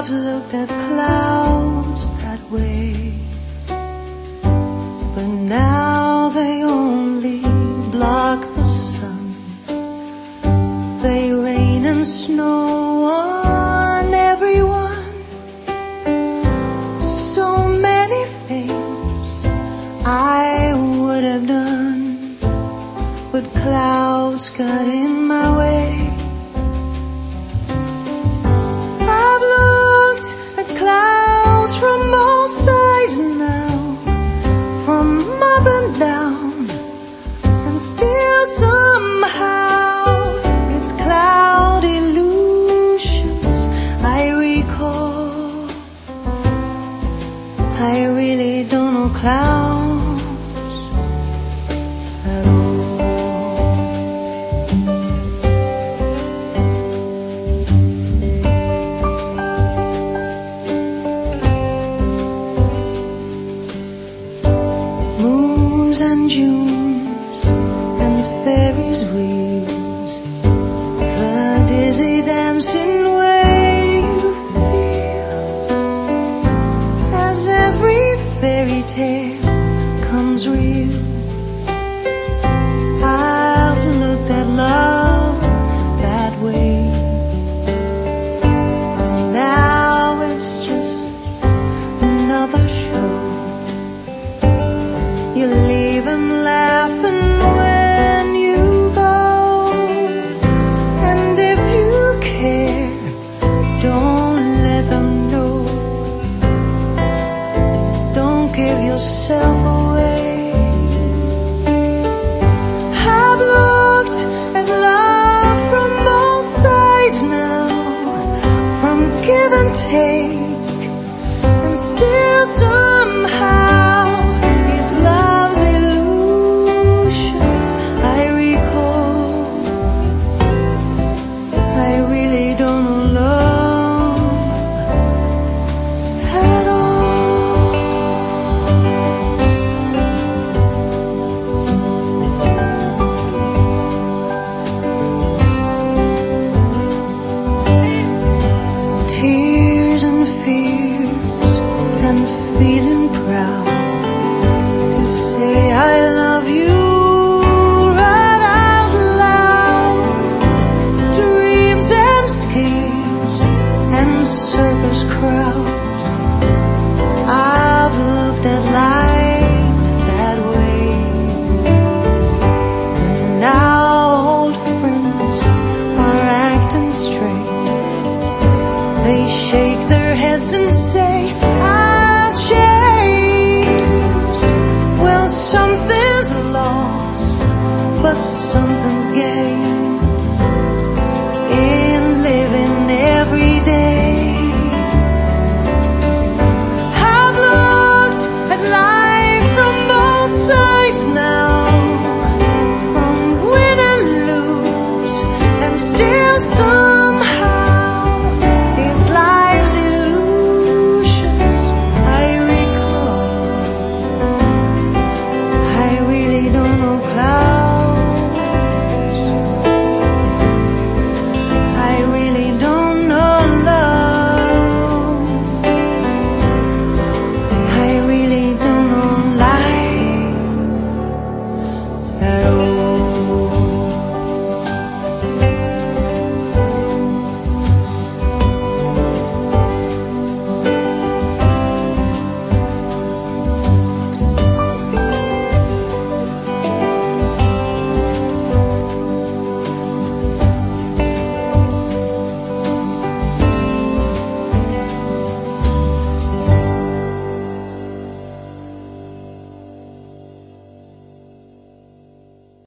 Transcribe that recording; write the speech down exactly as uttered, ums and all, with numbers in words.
I've looked at clouds that way, but now they only block the sun. They rain and snow on everyone. So many things I would have done, but clouds got in my way. I've looked at clouds from all sides now, from up and down, and still somehow it's cloud illusions I recall. I really don't know clouds at all. Moons and Junes and the Ferris wheels, the dizzy dancing way you feel as every fairy tale comes real. I've looked at love that way, and now it's just another show. You leave them laughing when you go, and if you care, don't let them know. Don't give yourself away. I've looked at love from both sides now, from give and take, and still